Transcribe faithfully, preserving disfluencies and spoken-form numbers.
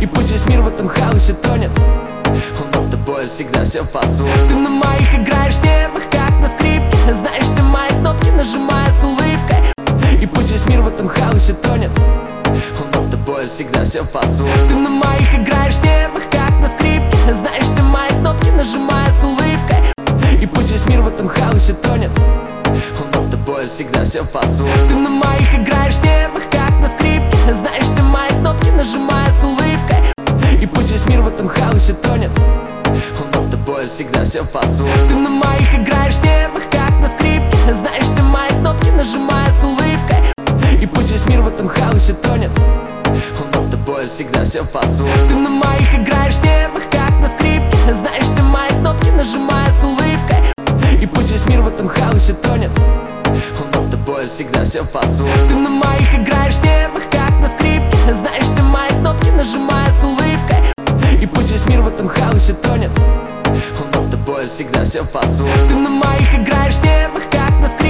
И пусть весь мир в этом хаосе тонет, у нас с тобой всегда все по-своему. Ты на моих играешь нервах, как на скрипке. Знаешь все мои кнопки, нажимая с улыбкой. И пусть весь мир в этом хаосе тонет, у нас с тобой всегда все по-своему. Ты на моих играешь нервах, как на скрипке. Знаешь все мои кнопки, нажимая с улыбкой. И пусть весь мир в этом хаосе тонет, у нас с тобой всегда все по-своему. Ты на моих играешь нервах, как на скрипке. Знаешь все мои кнопки, нажимая с улыбкой. И пусть весь мир в этом хаосе тонет, у нас с тобой всегда все по-своему. Ты на моих играешь нервах, как на скрипке. Знаешь все мои кнопки, нажимая с улыбкой. И пусть весь мир в этом хаосе тонет, у нас с тобой всегда все по-своему. Ты на моих играешь нервах, как на скрипке. Знаешь все мои кнопки, нажимая с улыбкой. И пусть весь мир в этом хаосе тонет, у нас с тобой всегда все по-своему. Ты на моих играешь нервах, как на скрипке. Знаешь все мои кнопки, нажимая с улыбкой. И пусть весь мир в этом хаосе тонет, у нас с тобой всегда все по-своему. Ты на моих играешь нервах, как на скрипке.